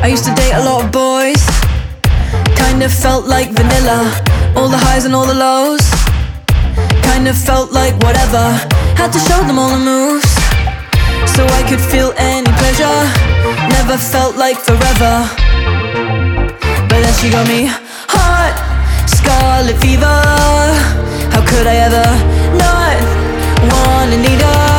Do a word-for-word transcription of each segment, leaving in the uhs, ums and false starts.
used to date a lot of boys, kind of felt like vanilla, all the highs and all the lows. Kind of felt like whatever, had to show them all the moves, so I could feel any pleasure. Never felt like forever, but then she got me hot, scarlet fever. How could I ever not wanna need her?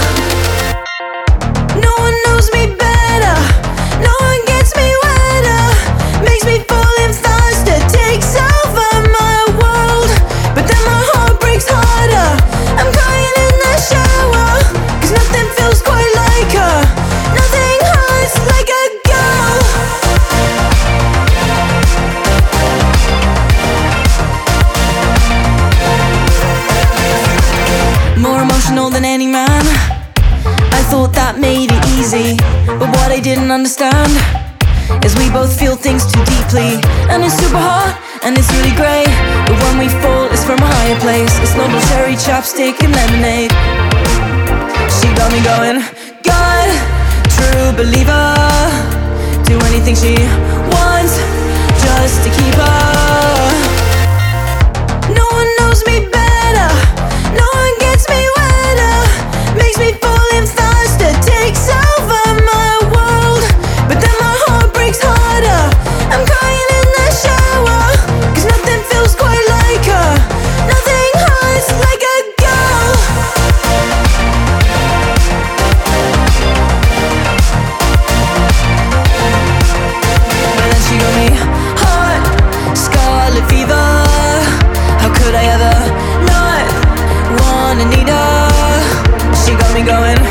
No one knows me better, no one gets me wetter, makes me fall in faster, takes over my world. But then my heart breaks harder, I'm crying in the shower, cause nothing feels quite like her, nothing hurts like a girl. More emotional than any man, I thought that made it easy, but what I didn't understand is we both feel things too deeply. And it's super hot, and it's really great, but when we fall, it's from a higher place. It's noble cherry chapstick and lemonade. She got me going, God, true believer, do anything she wants just to keep her. No one knows me better, no one gets me wetter, makes me fall in faster, takes over my world. But then my heart breaks harder, I'm crying in the shower, cause nothing feels quite like her, nothing hurts like a girl. But then she got me hot, scarlet fever. How could I ever not wanna need her? She got me going